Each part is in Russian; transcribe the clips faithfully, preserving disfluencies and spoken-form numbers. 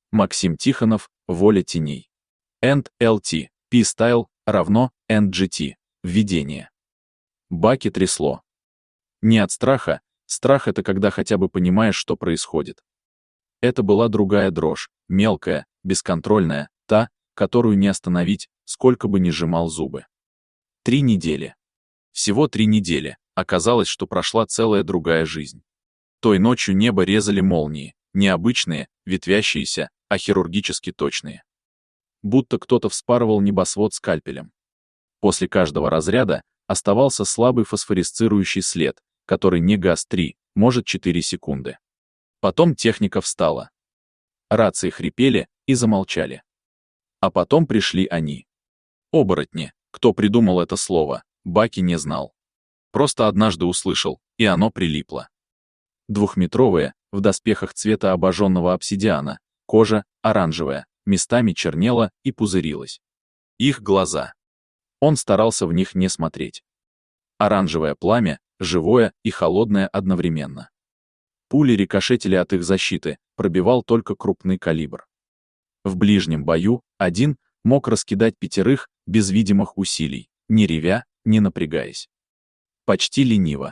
Максим Тихонов, «Воля теней». энд эл ти, P-Style, равно, эн джи ти, введение. Баки трясло. Не от страха, страх — это когда хотя бы понимаешь, что происходит. Это была другая дрожь, мелкая, бесконтрольная, та, которую не остановить, сколько бы ни сжимал зубы. Три недели. Всего три недели, оказалось, что прошла целая другая жизнь. Той ночью небо резали молнии, не обычные, ветвящиеся, а хирургически точные. Будто кто-то вспарывал небосвод скальпелем. После каждого разряда оставался слабый фосфорисцирующий след, который не гас три, может четыре секунды. Потом техника встала. Рации хрипели и замолчали. А потом пришли они. Оборотни, кто придумал это слово, Баки не знал. Просто однажды услышал, и оно прилипло. Двухметровые, в доспехах цвета обожженного обсидиана, кожа оранжевая, местами чернела и пузырилась. Их глаза. Он старался в них не смотреть. Оранжевое пламя, живое и холодное одновременно. Пули рикошетили от их защиты, пробивал только крупный калибр. В ближнем бою один мог раскидать пятерых без видимых усилий, не ревя, не напрягаясь. Почти лениво.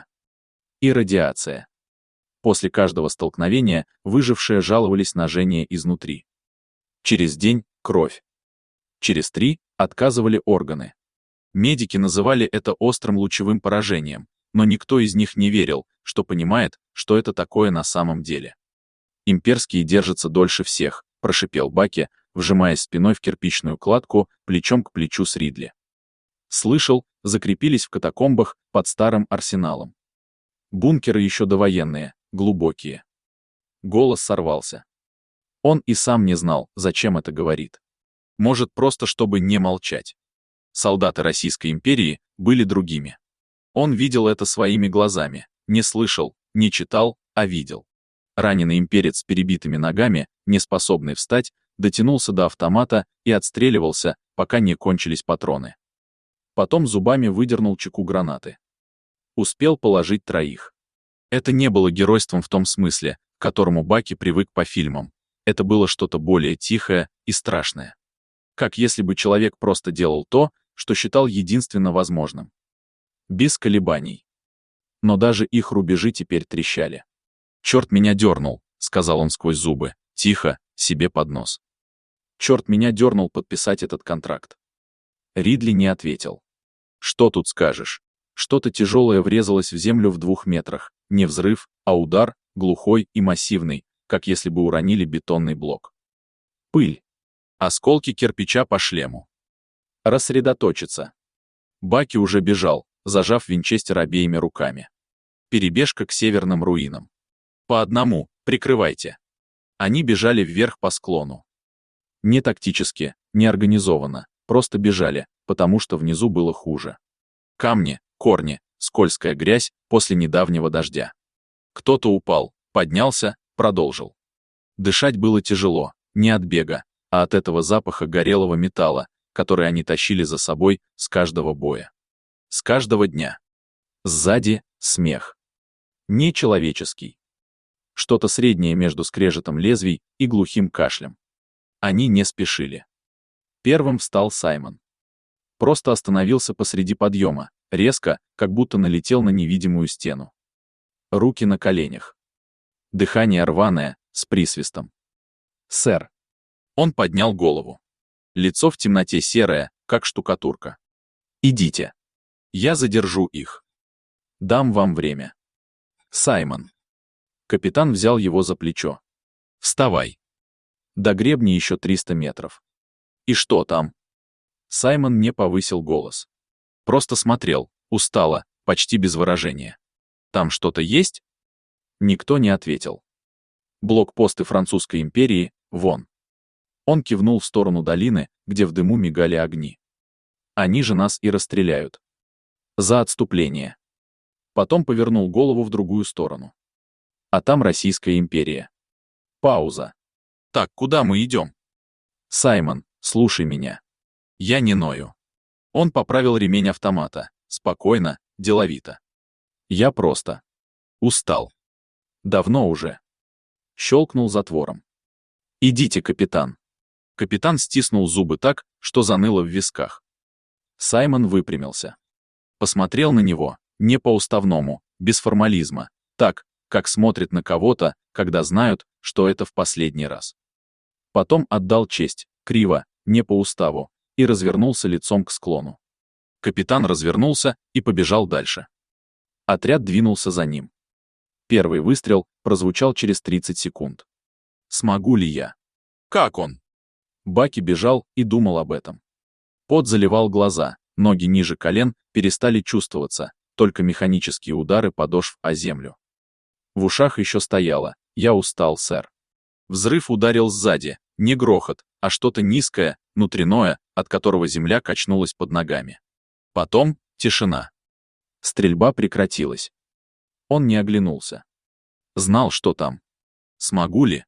И радиация. После каждого столкновения выжившие жаловались на жжение изнутри. Через день — кровь. Через три — отказывали органы. Медики называли это острым лучевым поражением, но никто из них не верил, что понимает, что это такое на самом деле. «Имперские держатся дольше всех», — прошипел Баки, вжимаясь спиной в кирпичную кладку, плечом к плечу с Ридли. Слышал, закрепились в катакомбах под старым арсеналом. Бункеры еще довоенные, глубокие. Голос сорвался. Он и сам не знал, зачем это говорит. Может, просто чтобы не молчать. Солдаты Российской империи были другими. Он видел это своими глазами, не слышал, не читал, а видел. Раненый имперец с перебитыми ногами, не способный встать, дотянулся до автомата и отстреливался, пока не кончились патроны. Потом зубами выдернул чеку гранаты. Успел положить троих. Это не было геройством в том смысле, к которому Баки привык по фильмам. Это было что-то более тихое и страшное. Как если бы человек просто делал то, что считал единственно возможным. Без колебаний. Но даже их рубежи теперь трещали. «Черт меня дернул», — сказал он сквозь зубы, тихо, себе под нос. «Черт меня дернул подписать этот контракт». Ридли не ответил. «Что тут скажешь?» Что-то тяжелое врезалось в землю в двух метрах. Не взрыв, а удар, глухой и массивный, как если бы уронили бетонный блок. Пыль. Осколки кирпича по шлему. Рассредоточиться. Баки уже бежал, зажав винчестер обеими руками. Перебежка к северным руинам. По одному, прикрывайте. Они бежали вверх по склону. Не тактически, не организованно, просто бежали, потому что внизу было хуже. Камни, корни, скользкая грязь после недавнего дождя. Кто-то упал, поднялся, продолжил. Дышать было тяжело, не от бега, а от этого запаха горелого металла, который они тащили за собой с каждого боя. С каждого дня. Сзади — смех. Нечеловеческий. Что-то среднее между скрежетом лезвий и глухим кашлем. Они не спешили. Первым встал Саймон. Просто остановился посреди подъема, резко, как будто налетел на невидимую стену. Руки на коленях. Дыхание рваное, с присвистом. «Сэр». Он поднял голову. Лицо в темноте серое, как штукатурка. «Идите. Я задержу их. Дам вам время». «Саймон». Капитан взял его за плечо. «Вставай. До гребня еще триста метров». «И что там?» Саймон не повысил голос. Просто смотрел, устало, почти без выражения. «Там что-то есть?» Никто не ответил. «Блокпосты Французской империи, вон». Он кивнул в сторону долины, где в дыму мигали огни. «Они же нас и расстреляют. За отступление». Потом повернул голову в другую сторону. А там Российская империя. Пауза. «Так, куда мы идем?» «Саймон, слушай меня. Я не ною». Он поправил ремень автомата, спокойно, деловито. «Я просто устал. Давно уже». Щелкнул затвором. Идите, капитан. Капитан стиснул зубы так, что заныло в висках. Саймон выпрямился. Посмотрел на него, не по-уставному, без формализма, так, как смотрят на кого-то, когда знают, что это в последний раз. Потом отдал честь, криво, не по уставу, и развернулся лицом к склону. Капитан развернулся и побежал дальше. Отряд двинулся за ним. Первый выстрел прозвучал через тридцать секунд. Смогу ли я? Как он? Баки бежал и думал об этом. Пот заливал глаза, ноги ниже колен перестали чувствоваться, только механические удары подошв о землю. В ушах еще стояло: «Я устал, сэр». Взрыв ударил сзади, не грохот, а что-то низкое, внутреннее, от которого земля качнулась под ногами. Потом тишина. Стрельба прекратилась. Он не оглянулся. Знал, что там. Смогу ли?